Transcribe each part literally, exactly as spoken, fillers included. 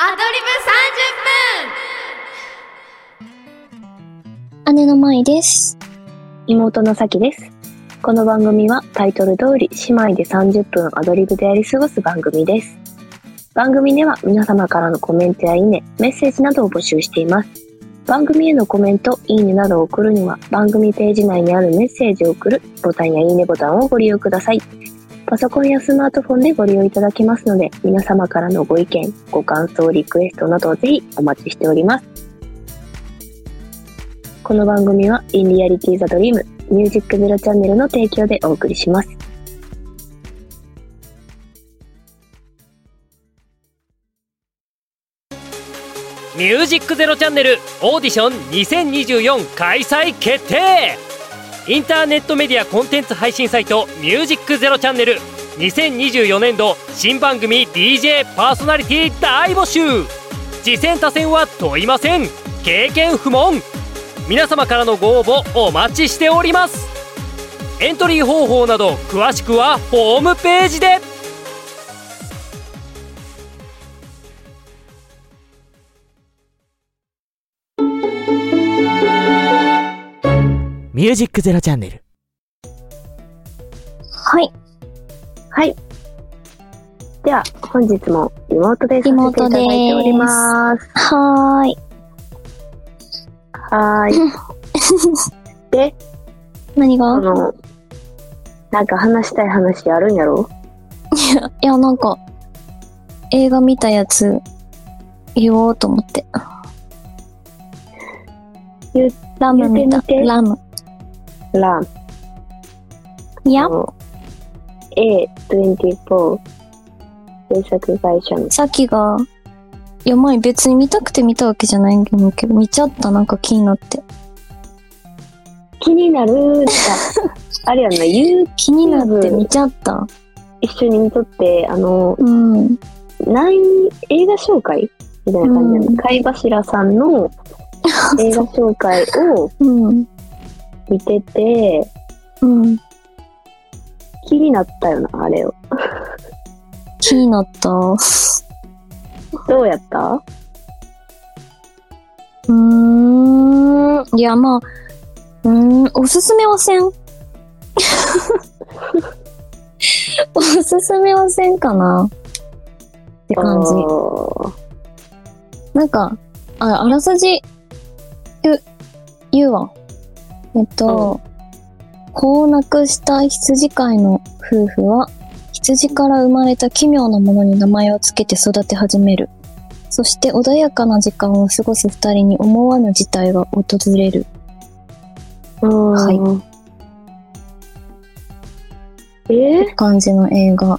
アドリブさんじゅっぷん。 姉の舞です。 妹のさきです。この番組はタイトル通り姉妹でさんじゅっぷんアドリブでやり過ごす番組です。番組では皆様からのコメントやいいね、メッセージなどを募集しています。番組へのコメント、いいねなどを送るには番組ページ内にあるメッセージを送るボタンやいいねボタンをご利用ください。パソコンやスマートフォンでご利用いただけますので、皆様からのご意見、ご感想、リクエストなどをぜひお待ちしております。この番組はインリアリティザドリームミュージックゼロチャンネルの提供でお送りします。 ミュージックゼロチャンネルオーディションにせんにじゅうよん開催決定。インターネットメディアコンテンツ配信サイトミュージックゼロチャンネルにせんにじゅうよねん度新番組 ディージェー パーソナリティ大募集。次戦他戦は問いません。経験不問。皆様からのご応募お待ちしております。エントリー方法など詳しくはホームページで。ミュージックゼロチャンネル。 はいはい。では本日もリモートでさせていただいております。 はーいはーいで、 何が？ あのなんか話したい話あるんやろ？ いや、いやなんか映画見たやつ言おうと思って。 言ラム見た。 言ってみて。 ラム。 ラム。 いや、 エーにじゅうよん 制作会社の。 さっきが、いや前別に見たくて見たわけじゃないんだけど、見ちゃった。なんか気になって。 気になるーあれやんな、言う気になって見ちゃった。 一緒に見とって、あの、 うん。 何映画紹介みたいな感じなの、うん、貝柱さんの映画紹介を見てて、 うん、 気になったよな、あれを。 気になった。 どうやった？ うーん、いやまあ、うーん、おすすめはせん。おすすめはせんかなって感じ。なんか、あ、あらすじ、言う、言うわ。えっと、うん、子を亡くした羊飼いの夫婦は、羊から生まれた奇妙なものに名前をつけて育て始める。そして穏やかな時間を過ごす二人に思わぬ事態が訪れる。はい。 えー、 感じの映画。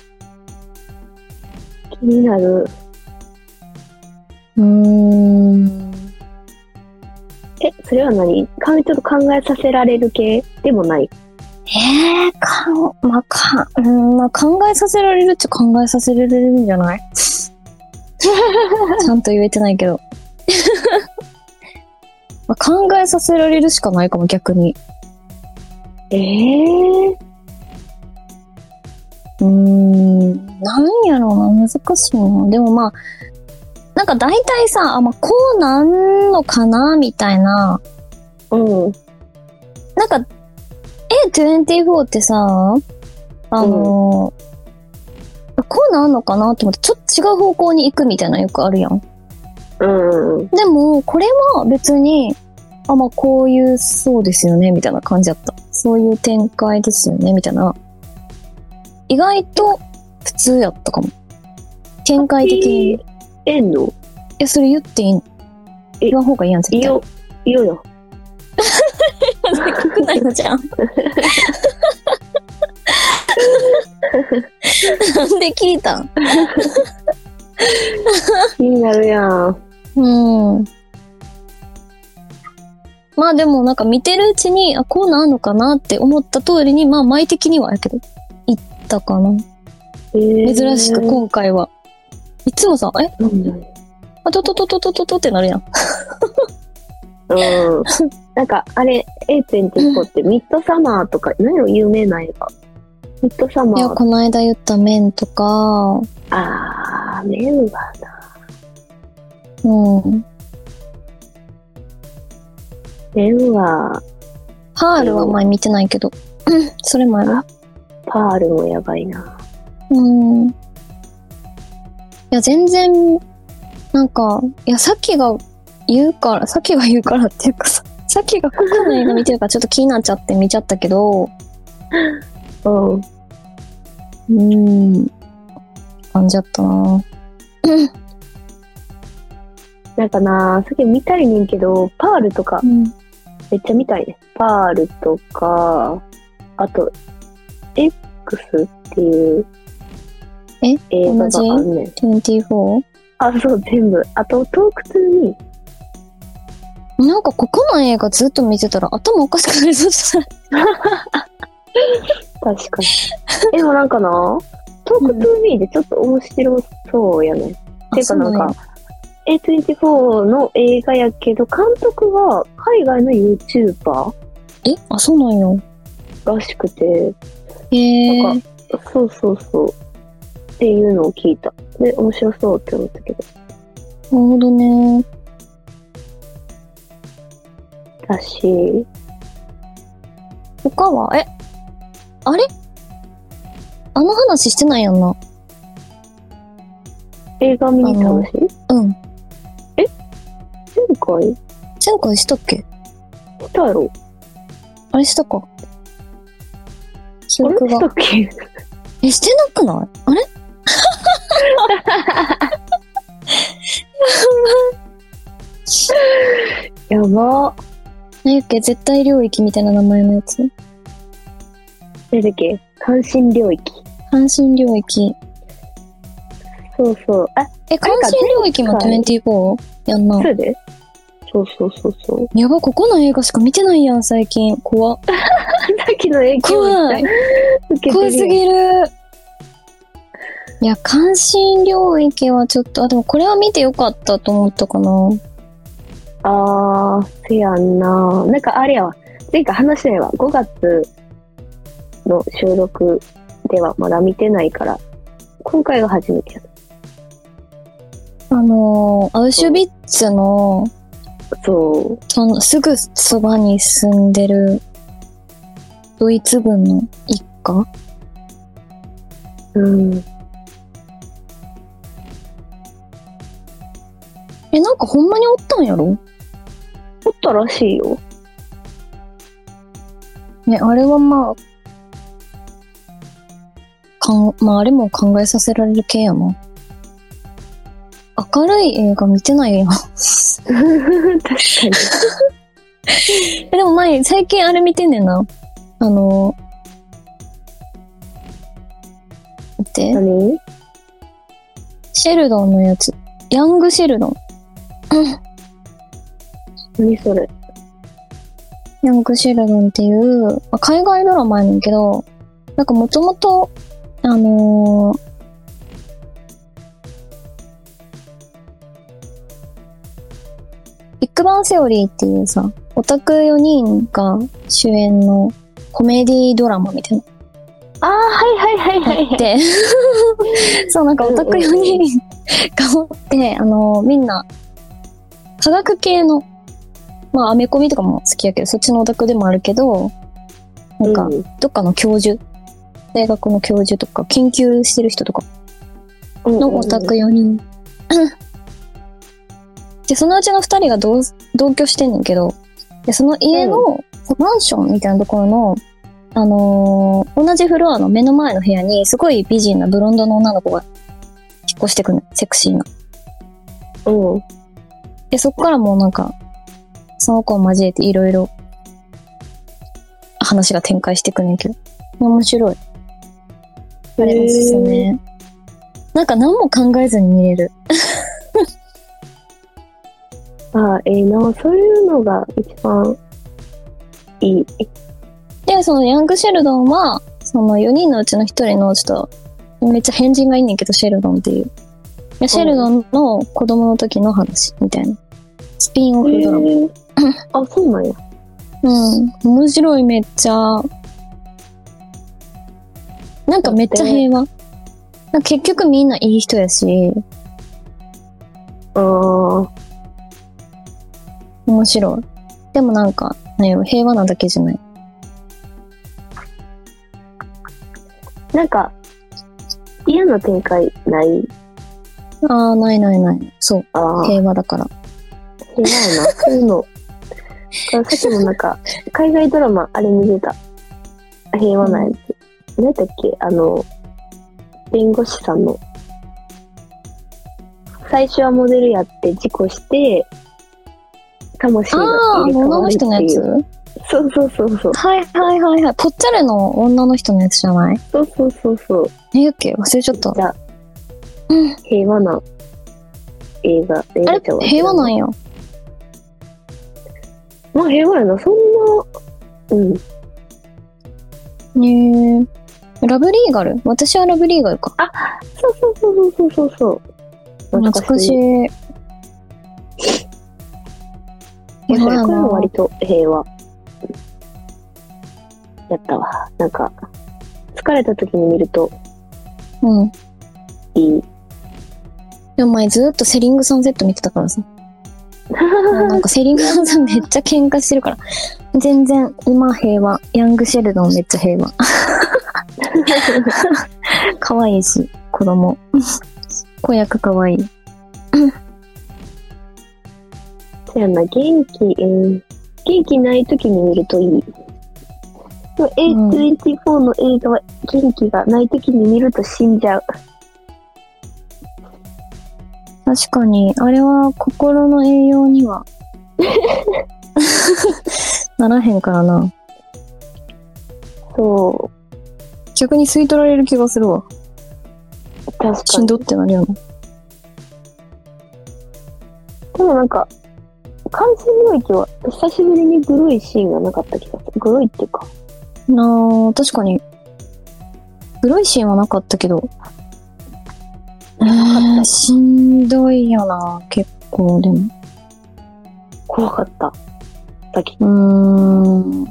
気になる。 うーん。 え、それは何？かちょっと考えさせられる系でもない？ えー、かん、まあ、か、うん、まあ、考えさせられるっちゃ考えさせられるんじゃない？ちゃんと言えてないけど。まあ、考えさせられるしかないかも、逆に。 えー、 うーん、なんやろうな、難しいな。でもまあ、なんか大体さ、あ、まあ、こうなんのかなみたいな。 うん。 なんか、エーにじゅうよん ってさ、あの、うん、こうなんのかなって思って、ちょっと違う方向に行くみたいなのよくあるやん。 うん。 でも、これは別に、あ、まあ、こういう、そうですよね、みたいな感じだった。そういう展開ですよね、みたいな。意外と普通やったかも。展開的に。 えんの？ え、それ言っていいの？言わん方がいいやん、絶対。 いよ、いよよ。 聞くないのじゃん。なんで聞いたん？ 気になるやん。 うん。まあでもなんか見てるうちに、あ、こうなんのかなって思った通りに、まあ前的にはやけど、言ったかな。 えー、 珍しく今回は。いつもさ、えなんだあ、とととととととってなるやん。 うん。なんか、あれ、エーにじゅうよん ってミッドサマーとか、何よ、有名な映画。ミッドサマー。 いや、この間言った麺とか、 あー、麺はな。 うん。 レンは、 ハールは前見てないけど。それもある。 パールもやばいな。 うん。いや、全然、なんか、いや、さっきが言うから、さっきが言うからっていうかさ、さっきがここの映画見てるからちょっと気になっちゃって見ちゃったけど、 うん。 うーん。感じだったななんかな、さっき見たいねんけど、パールとか、 うん。 めっちゃ見たいね。パールとか、あと、X っていうえ映画があんねん。 にじゅうよん？ あ、そう、全部。あと、トークトゥーミー。 なんかここの映画ずっと見てたら頭おかしくなりそうじゃない？ 確かに。でもなんかな、トークトゥーミーでちょっと面白そうやね。うん、ていうかなんか、エーにじゅうよん の映画やけど、監督は海外の YouTuber? えあ、そうなんよ。 らしくて。 へー。 なんか、そうそうそう。っていうのを聞いた。で、面白そうって思ったけど。 なるほどね。 だし、 他は、えあれあの話してないやんな。 映画見に行った話？ うん。 え前回前回したっけ？ したやろ？ あれしたか。記あれ憶が。 したっけ？ え、してなくない？あれやば。 何やっけ絶対領域みたいな名前のやつ。 何だっけ関心領域。 関心領域。 そうそう。あ、 え、関心領域もにじゅうよん？やんな。 そうでそうそうそうそう。 やば、ここの映画しか見てないやん、最近。怖っ。 さっきの影響怖い。怖すぎる。いや、関心領域はちょっと、あ、でもこれは見てよかったと思ったかな。 あー、せやんな。なんかあれやわ。前回話したやわ。ごがつの収録ではまだ見てないから、今回が初めてや。 あのー、アウシュビッツの、 そう。 その、すぐそばに住んでる、ドイツ軍の一家？ うん。 え、なんかほんまにおったんやろ？ おったらしいよ。 ね、あれはまあ、かん、まああれも考えさせられる系やな。明るい映画見てないやん。 確かに。 え、でも前、最近あれ見てんねんな。あの、見て。 何？ シェルドンのやつ。ヤングシェルドン。 何それ？ ヤングシェルドンっていう、まあ、海外ドラマやねんけど、なんかもともと、あのー、ビッグバンセオリーっていうさ、オタクよにんが主演のコメディドラマみたいな。 あー、はいはいはいはい。 で、そうなんかオタクよにんがおって、あのー、みんな、科学系の、まあアメコミとかも好きやけど、そっちのオタクでもあるけど、なんか、どっかの教授、大学の教授とか、研究してる人とかのオタクよにん。で、そのうちのふたりが同同居してんねんけど、で、その家の、うん、マンションみたいなところの、あのー、同じフロアの目の前の部屋に、すごい美人なブロンドの女の子が引っ越してくるの。セクシーな。 うん。 で、そこからもうなんか、その子を交えていろいろ話が展開してくんねんけど。面白い。あれおすすめ。なんか何も考えずに見れる。 ああ、ええー、な、そういうのが一番いい。 で、そのヤングシェルドンは、そのよにんのうちのひとりのちょっと、めっちゃ変人がいんねんけど、シェルドンっていう。シェルドンの子供の時の話みたいな。スピンオフドラマ。えー、 あ、そうなんや。 うん。面白い、めっちゃ。なんかめっちゃ平和。なんか結局みんないい人やし。 ああ。 面白い。でもなんか、なんやろ、平和なだけじゃない。 なんか、嫌な展開ない？ ああ、ないないない。そう。 あ平和だから。 平和やな。そういうの。さっきもなんか、海外ドラマ、あれ見てた。平和なやつ。何やったっけ？あの、弁護士さんの。最初はモデルやって事故して、魂が入れ替わるっていう。ああ、女の人のやつ？そうそうそうそう。 はいはいはいはい。ぽっちゃれの女の人のやつじゃない？ そうそうそうそう。 何やっけ？忘れちゃった。 じゃあ、うん、平和な映画。映画あれ平和なんや。 まあ平和やな。そんな、うん。 ねえ。ラブリーガル？私はラブリーガルか。 あ、そうそうそうそうそうそう。 懐かしい。 平和やな。割と平和。やったわ。なんか、疲れた時に見ると、 うん。 いい。 でも前ずーっとセリングサンセット見てたからさ。なんかセリングサンセットめっちゃ喧嘩してるから。全然、今平和。ヤングシェルドンめっちゃ平和。可愛いし、子供。子役可愛い。 そうやな、元気、うん。元気ない時に見るといい。エーにじゅうよん の映画は元気がない時に見ると死んじゃう。 確かに、あれは心の栄養にはならへんからな。 そう。 逆に吸い取られる気がするわ。 確かに。 しんどってなるよな。 でもなんか、関心領域は久しぶりにグロいシーンがなかった気がする。グロいっていうか。 なあ、確かに。グロいシーンはなかったけど。えー、しんどいよな、結構でも。 怖かった。さっき。 うーん。い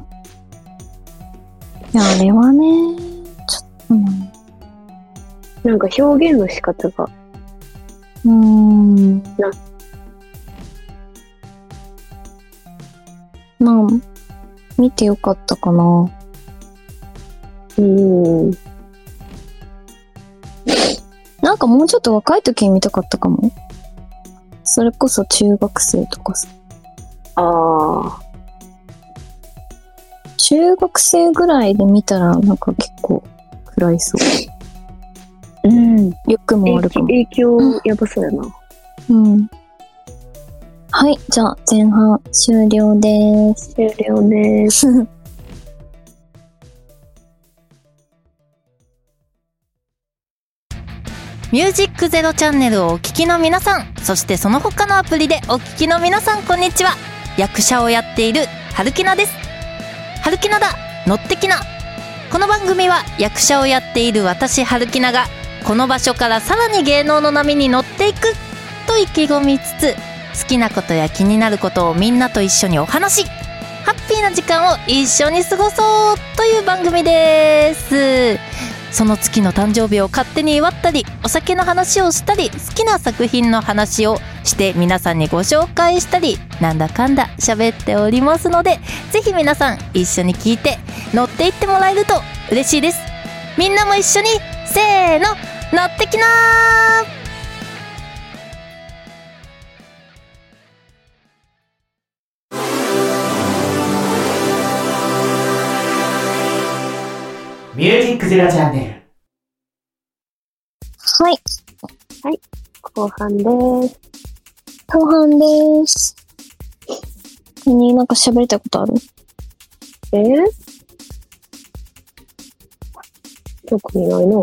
や、あれはね、ちょっとな。 なんか表現の仕方が。 うーん。 な。 まあ、見てよかったかな。 うーん。 なんかもうちょっと若い時に見たかったかも。それこそ中学生とかさ。 ああ。 中学生ぐらいで見たらなんか結構暗いそう。 うん。 良くも悪くも。 影響やばそうやな。 うん。はい、じゃあ前半終了です。 終了です。 ミュージックゼロチャンネルをお聞きの皆さん、そしてその他のアプリでお聞きの皆さん、こんにちは。役者をやっている春木奈です。春木奈だ、乗ってきな。この番組は役者をやっている私春木奈がこの場所からさらに芸能の波に乗っていくと意気込みつつ、好きなことや気になることをみんなと一緒にお話し、ハッピーな時間を一緒に過ごそうという番組です。その月の誕生日を勝手に祝ったり、お酒の話をしたり、好きな作品の話をして皆さんにご紹介したり、なんだかんだ喋っておりますので、ぜひ皆さん一緒に聞いて乗っていってもらえると嬉しいです。みんなも一緒にせーの、乗ってきなー。 ミュージックゼロチャンネル。 はい。 はい。後半です。 後半です。何、なんか喋りたいことある？ えー、特にないな。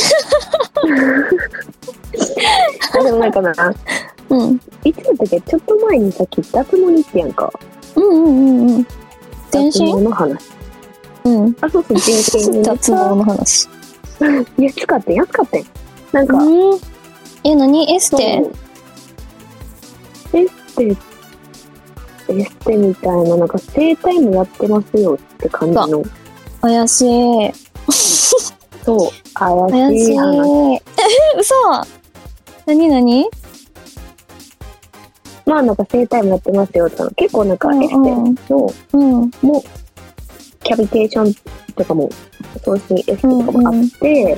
あ、でもなんかな。 うん。 いつだったっけ？ちょっと前にさっき脱毛に行ってやんか。 うんうんうんうん。全身？ 脱毛の話。 うん。 あ、そうそう、全身脱毛の話。 いや、使ってん、安かったん。なんか。 うん、え、何？エステ？ エステ、エステみたいな、なんか整体もやってますよって感じの。 怪しい。 そう、怪怪しい。 しい話。 え、嘘？何何？ まあなんか整体もやってますよっての結構なんかエステの、 うん。 もうキャビテーションとかも送信エステとかもあって、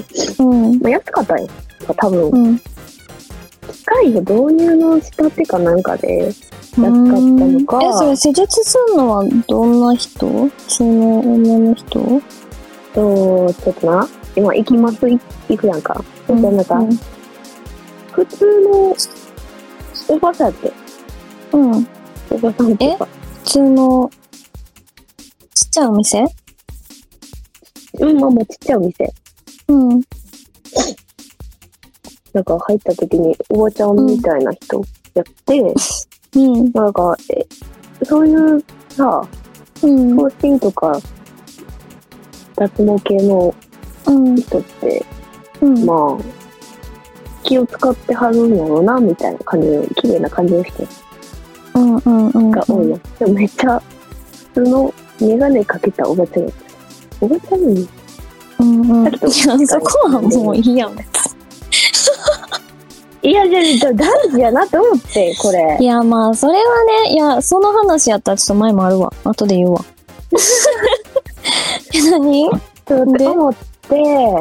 うん。 まあ、安かったんよ多分、 うん。 機械の導入の仕立てかなんかで安かったのか。 え、それ施術するのはどんな人？その女の人？ と、ちょっとな、今行きます、い行くやんか。そしたらなんか、 うん普通のおばさんやって。 うん。 おばさんとか。 普通のちっちゃいお店？ うん、まあまあちっちゃいお店。 うん。 なんか入った時におばちゃんみたいな人やって、 うん。 なんか、え、そういうさ、 うん。 更新とか、脱毛系のうん。 人って、 うん。 まあ、気を使ってはるんやろうな、みたいな感じの、綺麗な感じの人うんうんうん。 が多いやん。でもめっちゃ、普通のメガネかけたおばちゃんやった。おばちゃんに、 うんうん。いだけどや、そこはもういいやん。 いや、じゃあ、じゃあ大事やなと思って、これ。 いや、まあ、それはね、いや、その話やったらちょっと前もあるわ。後で言うわ。え、何？ そうって思って、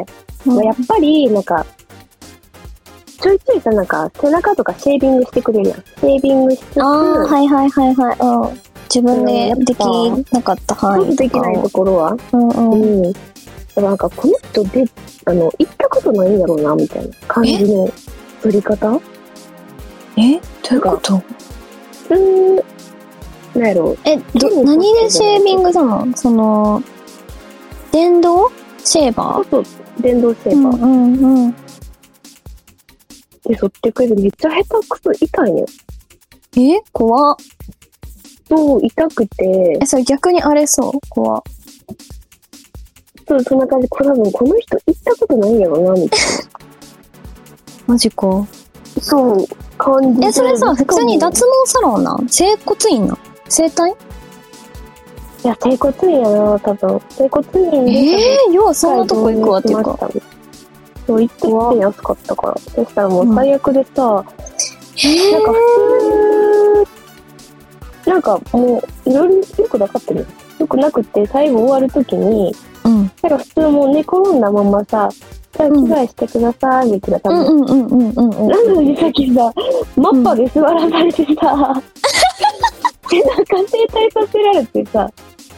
まあやっぱり、なんか、ちょいちょいさ、なんか、背中とかシェービングしてくれるやん。シェービングしつつ、 ああ、はいはいはいはい。うん。自分でできなかった範囲とか。 できないところは。 うんうん。 うん。だからなんか、この人で、あの、行ったことないんだろうな、みたいな感じの取り方。 え？どういうこと？ うーん。なんやろ。 え、ど、何でシェービングしたの？その、電動シェーバー？ そうそう、電動シェーバー。 うんうんうん。 で、剃ってくれるめっちゃ下手くそ痛いねん。 え？怖っ。 そう、痛くて。 え、それ逆に荒れそう？怖っ。 そう、そんな感じ。これ多分この人行ったことないんやろな、みたいな。 マジか。 そう、感じで。 え、それさ、普通に脱毛サロンなん？整骨院なん？整体？ いや、整骨院やな、多分。整骨院で。 えー、要はそんなとこ行くわっていうか。 そう、行ってきて安かったから。そしたらもう最悪でさ、 うん、 なんか普通、なんかもう、いろいろよくなかったよ。よくなくて、最後終わるときに、 うん。 なんか普通もう寝転んだままさ、じゃあ着替えしてください、みたいな多分。 うんうんうんうんうん。 なのにさっきさ、マッパで座らされてさ、背中整体させられてさ、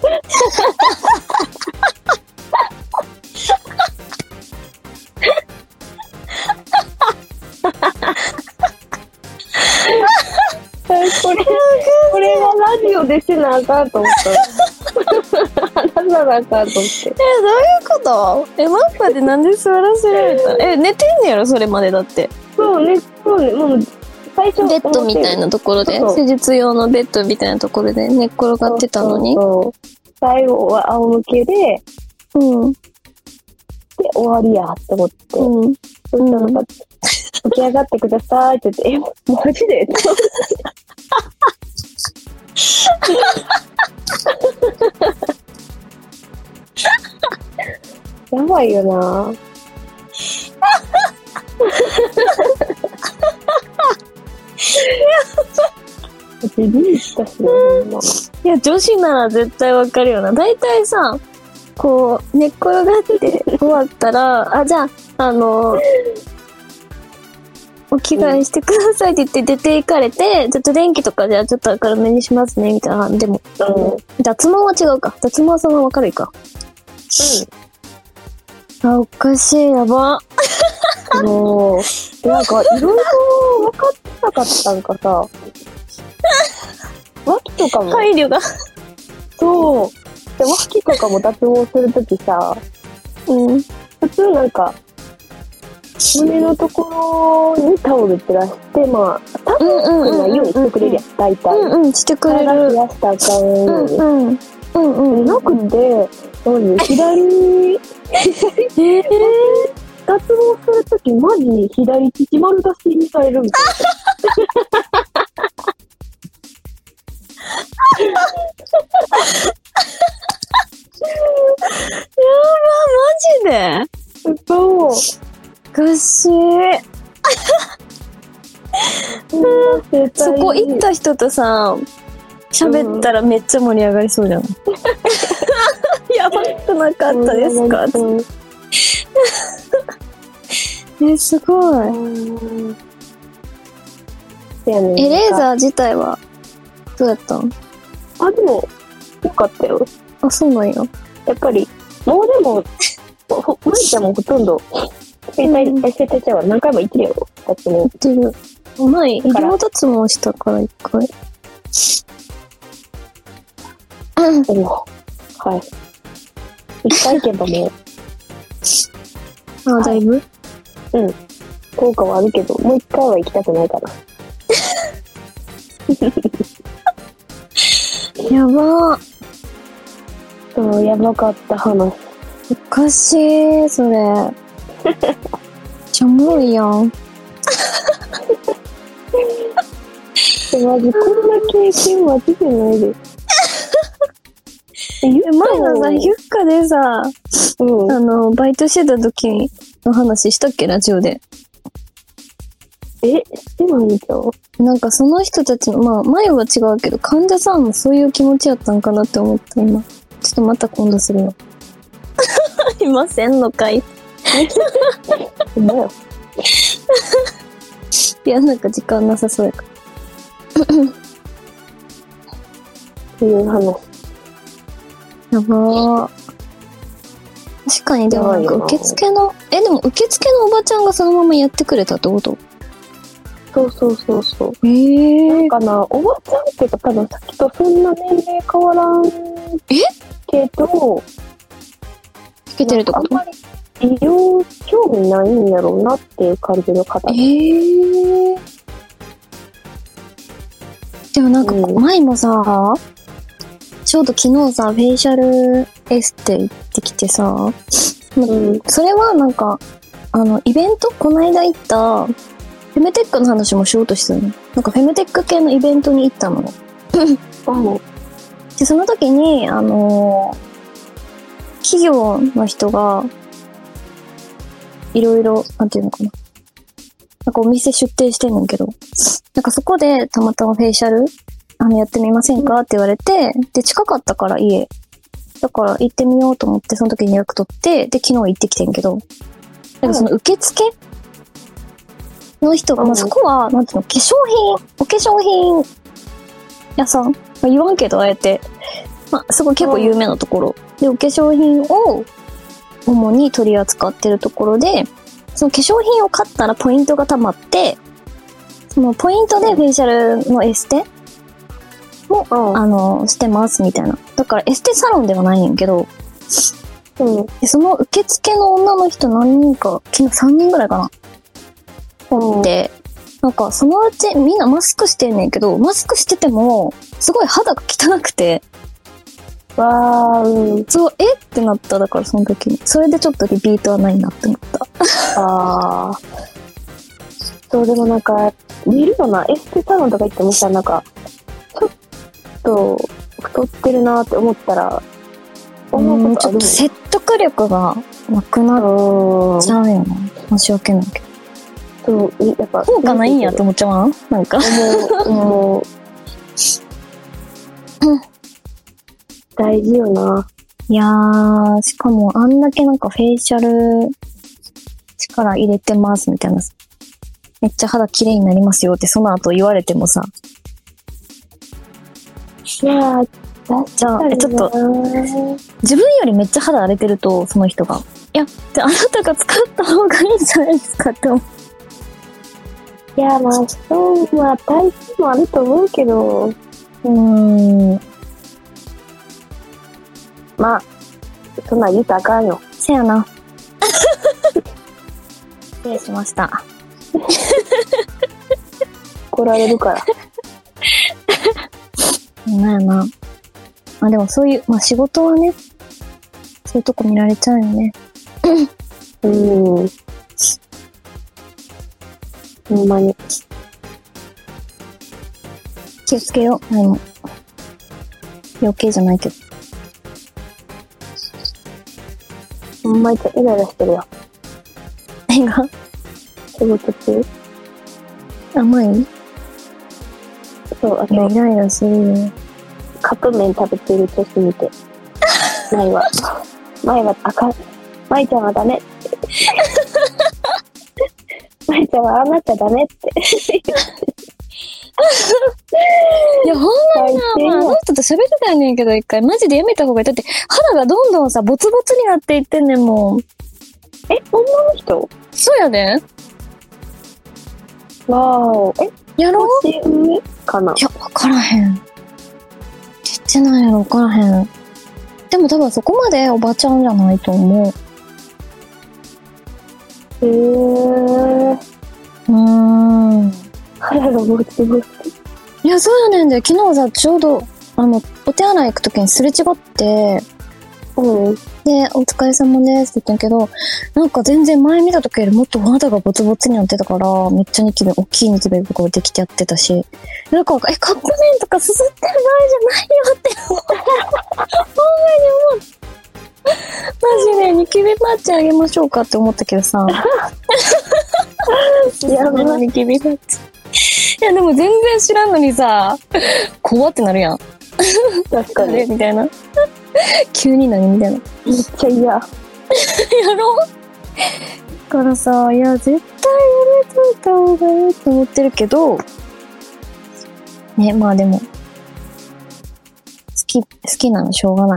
これ、これはラジオでせなあかんと思った。話さなあかんと思って。え、どういうこと？え、マッパでなんで座らせられた？え、寝てんねやろ、それまでだって。 そうね、そうね、もう、最初ベッドみたいなところで、 そう施術用のベッドみたいなところで寝っ転がってたのに。 そうそうそう、最後は仰向けで、 うん。 で、終わりやって思って。 うん。 そしたらなんか、起き上がってくださいって言って、え、マジでやばいよなビビったしいや、女子なら絶対わかるよな。だいたいさ、こう、寝っ転がって終わったら、あ、じゃあ、あの、お着替えしてくださいって言って出て行かれて、ちょっと電気とかじゃあちょっと明るめにしますね、みたいな。でも、うん、脱毛は違うか。脱毛はそのまま明るいか。うん。あ、おかしい、やば。 もう、なんか、いろいろ分かってなかったんかさ、脇とかも。 配慮が。 そう。で、脇とかも脱毛するときさ、 うん。 普通なんか、胸のところにタオル照らして、まあ、タオルないようにしてくれるやん、大体。 うんうん、してくれる。 体冷やしたらあかんように。 うんうん。うんうん。 なくて、マジ左、左、えー、脱毛するときマジに左乳丸出しにされるみたいな。 やば、マジで？ そう。 おかしい。 絶対そこ行った人とさ、喋ったらめっちゃ盛り上がりそうじゃん。やばくなかったですか？ うんえ、すごい。 うんせやねんえ、レーザー自体はどうやったん？ あ、でも、よかったよ。 あ、そうなんや。 やっぱり、もうでも、ほ、まいちゃんもほとんど、携帯、エステちゃんは何回も行ってるよ。だってもやってる。前、医療脱毛したから一回。 う、でも、はい。一回行けばもう、 あ、だいぶ、 うん。効果はあるけど、もう一回は行きたくないかな。 やばー。 そう、やばかった話。 おかしい、それ。めっちゃおもろいやん。 え、マジ、こんな経験マジでないで。え、ゆ前のさ、ユッカでさ、 うん。 あの、バイトしてた時の話したっけ、ラジオで。 え、してないんじゃん。 なんかその人たちの、まあ、前は違うけど、患者さんもそういう気持ちやったんかなって思った今。ちょっとまた今度するよ。いませんのかい。 ほんまよ。 いや、なんか時間なさそうやから。 っていう話。 やばー。確かに、でもなんか受付の、え、でも受付のおばちゃんがそのままやってくれたってこと？ そうそうそうそう。 えー。 なんかな、おばちゃんっていうか多分さっきとそんな年齢変わらんえけど、 つけてるってこと？ あんまり医療興味ないんやろうなっていう感じの方。 えー。でもなんか、 うん前もさ、ちょうど昨日さ、フェイシャルエステ行ってきてさ、 うん。 それはなんか、あの、イベントこの間行った、フェムテックの話もしようとしてたの。なんかフェムテック系のイベントに行ったのね。 うん。 で、その時に、あのー企業の人が、いろいろ、なんていうのかな。なんかお店出店してんねんけど、なんかそこでたまたまフェイシャル、あの、やってみませんかって言われて、で、近かったから家。だから行ってみようと思って、その時に予約取って、で、昨日行ってきてんけど、だからその受付の人が、まあ、そこは、なんていうの、化粧品、お化粧品屋さん、まあ、言わんけど、あえて。まあ、すごい結構有名なところ。で、お化粧品を主に取り扱ってるところで、その化粧品を買ったらポイントが貯まって、そのポイントでフェイシャルのエステも、 うん。 あの、してますみたいな。だからエステサロンではないんやけど、 うん。 でその受付の女の人何人か、昨日さんにんぐらいかな。 うん。 で、なんかそのうちみんなマスクしてんねんけど、マスクしてても、すごい肌が汚くて、 わー、うん。 そう、えってなった。だからその時に。それでちょっとリピートはないなって思った。 あー。そう、でもなんか、見るよな、エステサロンとか行ってもさ、なんか、ちょっと太ってるなって思ったら、思う、ちょっうんことあるもん。 と説得力がなくなっうん。 ちゃうよな。申し訳ないけど。 そう、いやっぱ。 効果ないんやって思っちゃわん？なんか。 思う、思う。大事よな。 いやー、しかもあんだけなんかフェイシャル力入れてますみたいな。めっちゃ肌綺麗になりますよってその後言われてもさ。 いやー、 じゃあ、えちょっと、自分よりめっちゃ肌荒れてると、その人が。いや、じゃああなたが使った方がいいんじゃないですかって思う。 いや、まあ、そう、まあ、体質もあると思うけど、 うーん。 まあ、そんなん言うたらあかんよ。 せやな。失礼しました。 怒られるから。 なんやな。まあでもそういう、まあ仕事はね、そういうとこ見られちゃうよね。 うーん。ほんまに。 気をつけよう。何も。余計じゃないけど。 ほんまにイライラしてるよ。 何が仕事中。 甘い？ そう、あいや、 とイライラするよ。 カップ麺食べてる年見て、前は、前はあかん、舞ちゃんはダメって。舞ちゃんはああなっちゃダメって。 いや、ほんまにな、まあ、あの人と喋ってたんねんけど、一回、マジでやめた方がいい。だって、肌がどんどんさ、ボツボツになっていってんねんもん。 え、女の人？ そうやで。 わーお。え、 やろう？ 年上かな？ いや、わからへん。ちっちゃなんやろ、わからへん。でも多分そこまでおばちゃんじゃないと思う。 へー。 うーん。 肌がボツボツ。 いや、そうやねんで、昨日さ、ちょうど、あの、お手洗い行くときにすれ違って、 うん。 で、お疲れ様ですって言ったんやけど、なんか全然前見た時よりもっと肌がボツボツになってたから、めっちゃニキビ、大きいニキビとかできてやってたし、なんか、え、カップ麺とかすすってる場合じゃないよって思った。ほんまに思った。マジでニキビパッチあげましょうかって思ったけどさ。やばい、ニキビパッチ。いや、でも全然知らんのにさ、怖ってなるやん。 確かに。 あれみたいな。急に何みたいな。 めっちゃ嫌。 やろうだからさ、いや、絶対やめといた方がいいと思ってるけど、ね、まあでも、好き、好きなのしょうがない。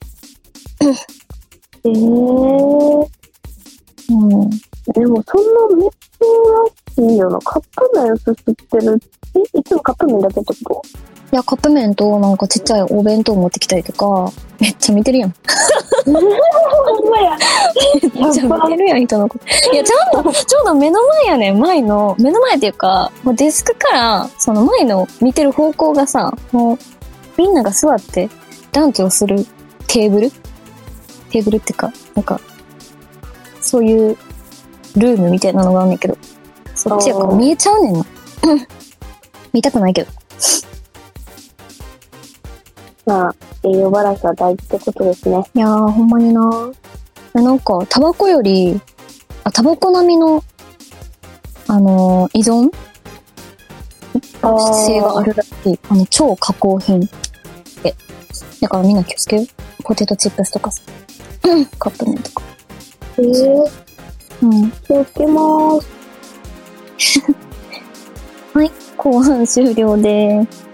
えー。 うん。 でもそんな珍しいよな。カップ麺すすってる。え、いつもカップ麺だけってこと？ いや、カップ麺となんかちっちゃいお弁当持ってきたりとか、めっちゃ見てるやん。 ほんまや。 めっちゃ見てるやん、人のこと。いや、ちゃんと、ちょうど目の前やねん、前の、目の前っていうか、もうデスクから、その前の見てる方向がさ、もう、みんなが座って、ランチをするテーブルテーブルっていうか、なんか、そういうルームみたいなのがあんねんけど、そっちやから見えちゃうねんな。見たくないけど。 まあ、栄養バランスは大事ってことですね。 いやー、ほんまにな。なんか、タバコより、あ、タバコ並みの、あのー、依存性があるらしい。あの、超加工品って。だからみんな気をつけよう。ポテトチップスとかさ。カップ麺とか。 えー、 うん。 気をつけまーす。 はい、後半終了でーす。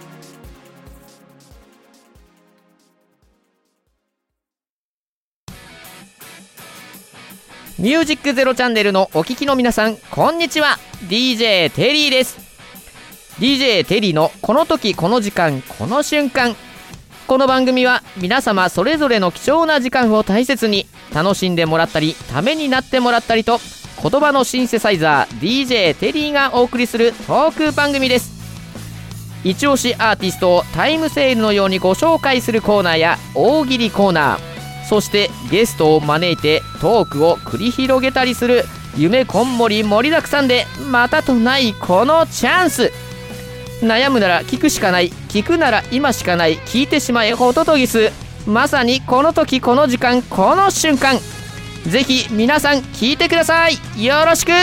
ミュージックゼロチャンネルのお聞きの皆さん、こんにちは。 ディージェー テリーです。 ディージェー テリーのこの時この時間この瞬間。この番組は皆様それぞれの貴重な時間を大切に楽しんでもらったり、ためになってもらったりと、言葉のシンセサイザー ディージェー テリーがお送りするトーク番組です。一押しアーティストをタイムセールのようにご紹介するコーナーや大喜利コーナー、そしてゲストを招いてトークを繰り広げたりする夢こんもり盛りだくさんで、またとないこのチャンス。悩むなら聞くしかない、聞くなら今しかない、聞いてしまえホトトギス。まさにこの時この時間この瞬間。ぜひ皆さん聞いてください。よろしく。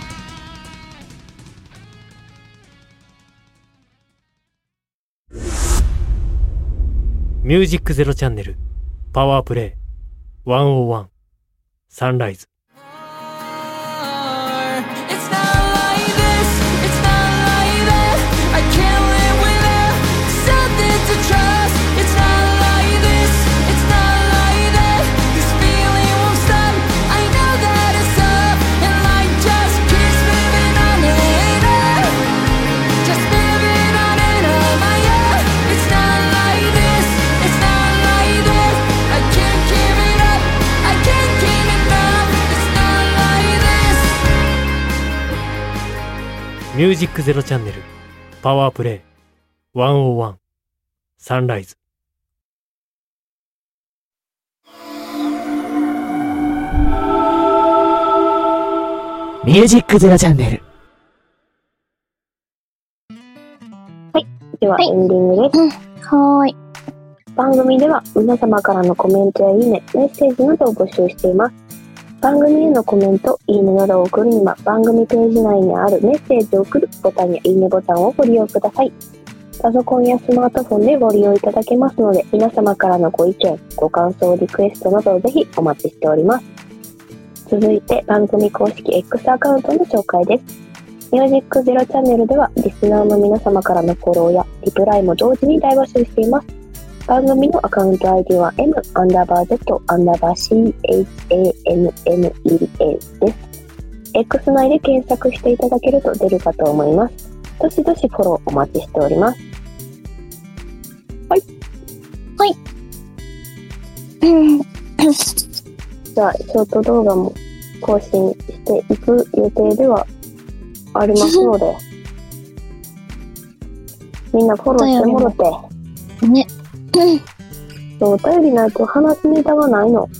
ミュージックゼロチャンネルパワープレイひゃくいちサンライズ。ミュージックゼロチャンネルパワープレイひゃくいちサンライズ。 ミュージックゼロチャンネル。 では、 はいエンディングです。 はーい。 番組では皆様からのコメントやいいね、メッセージなどを募集しています。 番組へのコメント、いいねなどを送るには番組ページ内にあるメッセージを送るボタンやいいねボタンをご利用ください。パソコンやスマートフォンでご利用いただけますので、皆様からのご意見、ご感想、リクエストなどをぜひお待ちしております。続いて番組公式 X アカウントの紹介です。ミュージックゼロチャンネルではリスナーの皆様からのフォローやリプライも同時に大募集しています。番組のアカウント アイディー は M アンダーバー Z アンダーバー シーエイチエーエヌエヌイーエー です。X 内で検索していただけると出るかと思います。どしどしフォローお待ちしております。はい。 はい。 じゃあ、ショート動画も更新していく予定ではありますので、みんなフォローしてもろて。 ね。 お便りないと話すネタがないの。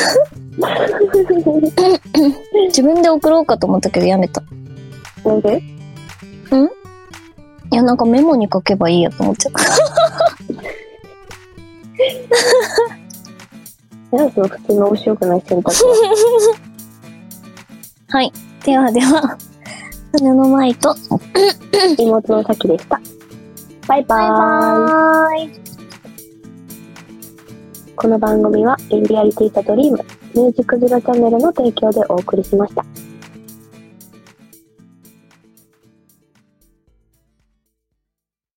自分で送ろうかと思ったけどやめた。 なんで？ ん？いや、なんかメモに書けばいいやと思っちゃった。 なんかその普通の面白くない選択は。 はい。ではでは、羽の舞と妹のさきでした。バイバーイ。 バイバーイ。 この番組はインディアリティサドリームミュージックゼロチャンネルの提供でお送りしました。